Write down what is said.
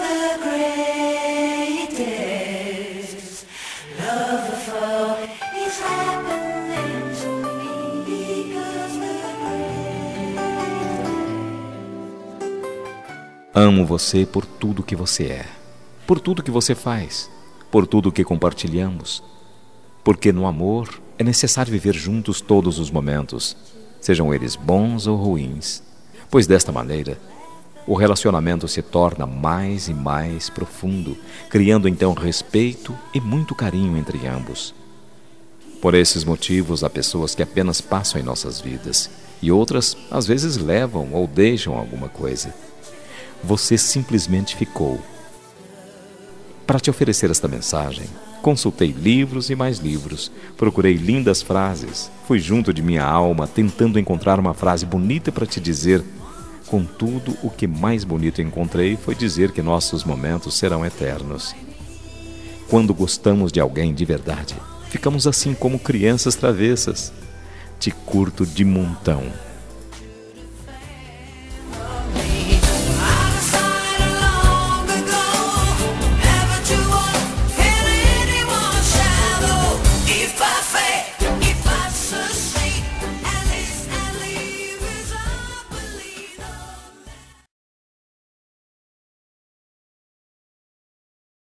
the greatest love of all is happening to me because the greatest. Amo você por tudo que você é, por tudo que você faz, por tudo que compartilhamos. Porque no amor é necessário viver juntos todos os momentos, sejam eles bons ou ruins, pois desta maneira o relacionamento se torna mais e mais profundo, criando então respeito e muito carinho entre ambos. Por esses motivos, há pessoas que apenas passam em nossas vidas e outras, às vezes, levam ou deixam alguma coisa. Você simplesmente ficou. Para te oferecer esta mensagem, consultei livros e mais livros, procurei lindas frases, fui junto de minha alma tentando encontrar uma frase bonita para te dizer. Contudo, o que mais bonito encontrei foi dizer que nossos momentos serão eternos. Quando gostamos de alguém de verdade, ficamos assim como crianças travessas. Te curto de montão.